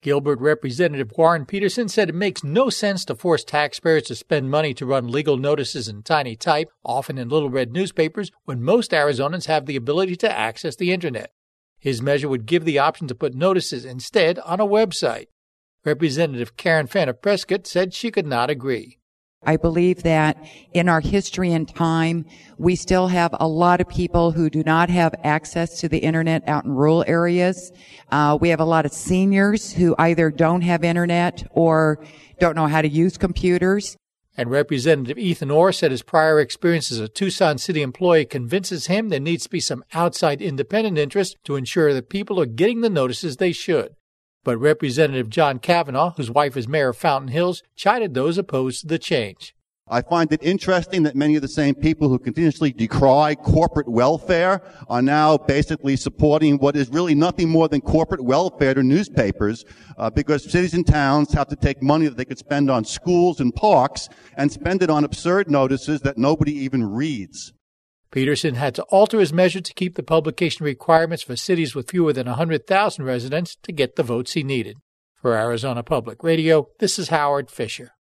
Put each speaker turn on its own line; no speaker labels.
Gilbert Representative Warren Peterson said it makes no sense to force taxpayers to spend money to run legal notices in tiny type, often in little red newspapers, when most Arizonans have the ability to access the Internet. His measure would give the option to put notices instead on a website. Representative Karen Fanner Prescott said she could not agree.
I believe that in our history and time, we still have a lot of people who do not have access to the Internet out in rural areas. We have a lot of seniors who either don't have Internet or don't know how to use computers.
And Representative Ethan Orr said his prior experience as a Tucson City employee convinces him there needs to be some outside independent interest to ensure that people are getting the notices they should. But Representative John Kavanaugh, whose wife is mayor of Fountain Hills, chided those opposed to the change.
I find it interesting that many of the same people who continuously decry corporate welfare are now basically supporting what is really nothing more than corporate welfare to newspapers, because cities and towns have to take money that they could spend on schools and parks and spend it on absurd notices that nobody even reads.
Peterson had to alter his measure to keep the publication requirements for cities with fewer than 100,000 residents to get the votes he needed. For Arizona Public Radio, this is Howard Fisher.